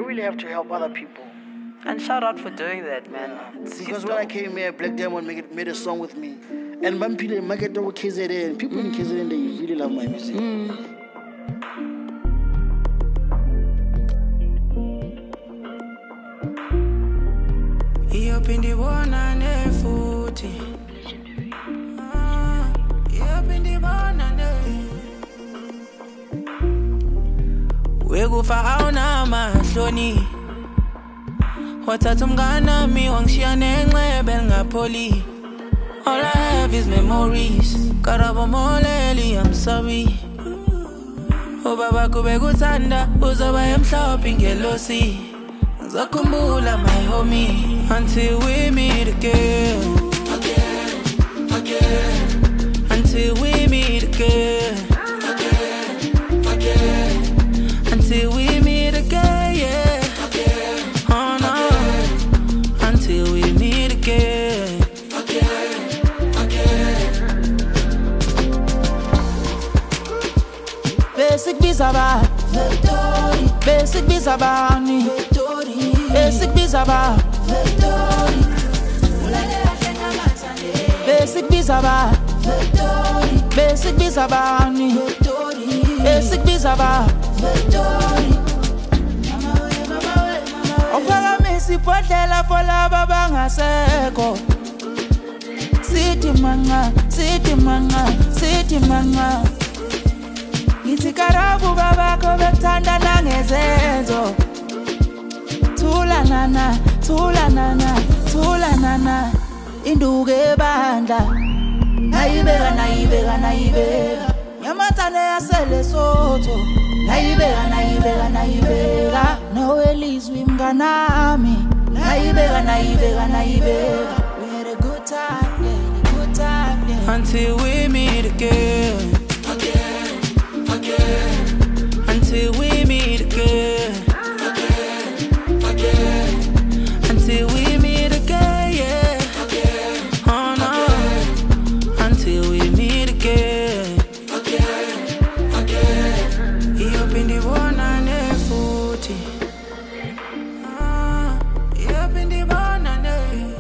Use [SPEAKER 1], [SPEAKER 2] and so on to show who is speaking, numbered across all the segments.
[SPEAKER 1] really have to help other people.
[SPEAKER 2] And shout out for doing that, man.
[SPEAKER 1] Because when I came here, Black Diamond made a song with me. And Mampile market over KZN. People in KZN, they really love my music.
[SPEAKER 3] Wekufa awuna mahloni wathatha umngane mi wangishiya nenxebe lingapholi. All I have is memories. Karabomoleli, I'm sorry. Ubaba kubekuthanda uzoba emhlophe ngelosi. Ngizokhumbula my homie until we meet again. Until we meet again. Until we meet again, yeah. Oh no. Until we meet again. Basic bizaba, victory. Basic bizaba, victory. Basic bizaba, victory. Basic bizaba, victory. Basic bizaba, victory. Basic bizaba, victory. Ophakamisa ibhodlela folaba bangasekho. Sithi manga, sithi manga, sithi manga. Ngithi karabu babakho bekuthanda nangezenzo. Thula nana, thula nana, thula nana. Induke ebandla. Nayibeka, nayibeka, nayibeka. Nyamathane yasele sotho. Nayibeka, nayibeka, nayibeka. Nawe lizwi mnganami. Nayibeka, nayibeka, nayibeka. We had a good time, yeah, a good time, yeah. Until we meet again. Until we meet again. Until we meet again, yeah. Oh no. Until we meet again. Iyopindi bona nefuthi. Iyopindi bona ne.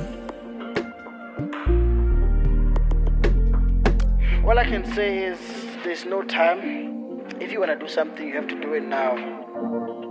[SPEAKER 1] All I can say is there's no time. If you want to do something, you have to do it now.